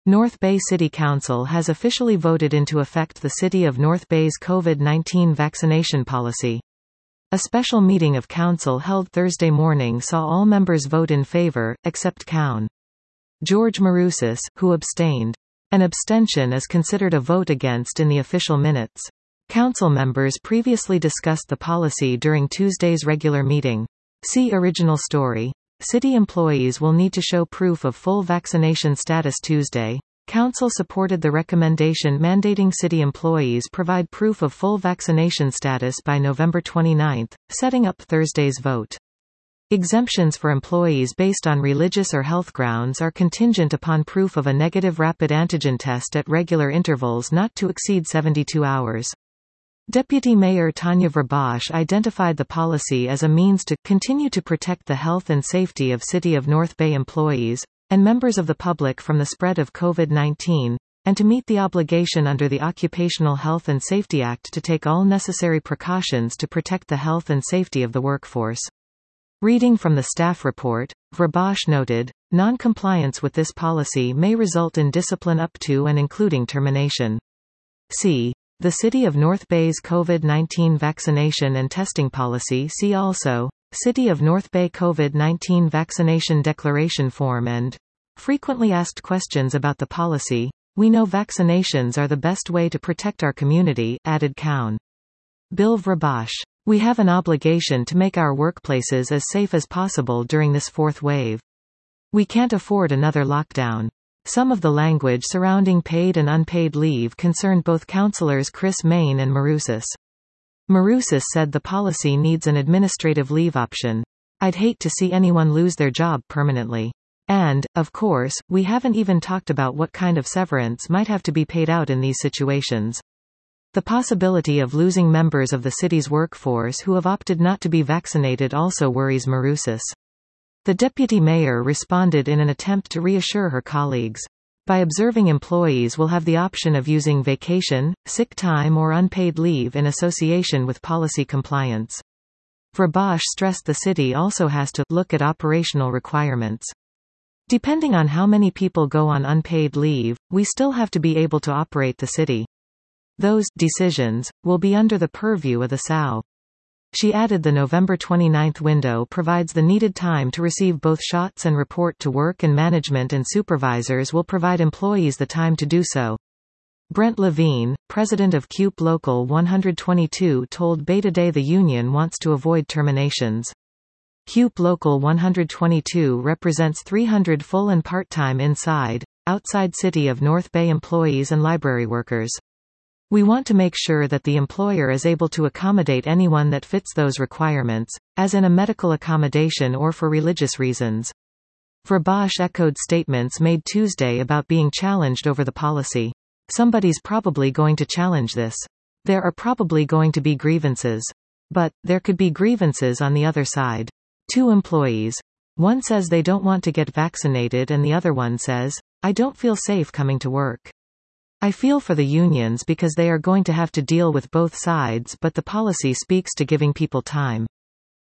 North Bay City Council has officially voted into effect the City of North Bay's COVID-19 vaccination policy. A special meeting of council held Thursday morning saw all members vote in favor, except Coun. George Maroussas, who abstained. An abstention is considered a vote against in the official minutes. Council members previously discussed the policy during Tuesday's regular meeting. See original story. City employees will need to show proof of full vaccination status Tuesday. Council supported the recommendation mandating city employees provide proof of full vaccination status by November 29, setting up Thursday's vote. Exemptions for employees based on religious or health grounds are contingent upon proof of a negative rapid antigen test at regular intervals not to exceed 72 hours. Deputy Mayor Tanya Verbosch identified the policy as a means to continue to protect the health and safety of City of North Bay employees and members of the public from the spread of COVID-19, and to meet the obligation under the Occupational Health and Safety Act to take all necessary precautions to protect the health and safety of the workforce. Reading from the staff report, Verbosch noted, non-compliance with this policy may result in discipline up to and including termination. C. The City of North Bay's COVID-19 vaccination and testing policy. See also, City of North Bay COVID-19 vaccination declaration form and frequently asked questions about the policy. We know vaccinations are the best way to protect our community, added Coun. Bill Verbosch. We have an obligation to make our workplaces as safe as possible during this fourth wave. We can't afford another lockdown. Some of the language surrounding paid and unpaid leave concerned both councillors Chris Main and Maroussas. Maroussas said the policy needs an administrative leave option. I'd hate to see anyone lose their job permanently. And, of course, we haven't even talked about what kind of severance might have to be paid out in these situations. The possibility of losing members of the city's workforce who have opted not to be vaccinated also worries Maroussas. The deputy mayor responded in an attempt to reassure her colleagues. By observing employees will have the option of using vacation, sick time or unpaid leave in association with policy compliance. Verbosch stressed the city also has to look at operational requirements. Depending on how many people go on unpaid leave, we still have to be able to operate the city. Those decisions will be under the purview of the SAO. She added the November 29 window provides the needed time to receive both shots and report to work, and management and supervisors will provide employees the time to do so. Brent Levine, president of CUPE Local 122, told Bay Today the union wants to avoid terminations. CUPE Local 122 represents 300 full and part-time outside City of North Bay employees and library workers. We want to make sure that the employer is able to accommodate anyone that fits those requirements, as in a medical accommodation or for religious reasons. Verbosch echoed statements made Tuesday about being challenged over the policy. Somebody's probably going to challenge this. There are probably going to be grievances. But, there could be grievances on the other side. Two employees. One says they don't want to get vaccinated and the other one says, I don't feel safe coming to work. I feel for the unions because they are going to have to deal with both sides, but the policy speaks to giving people time.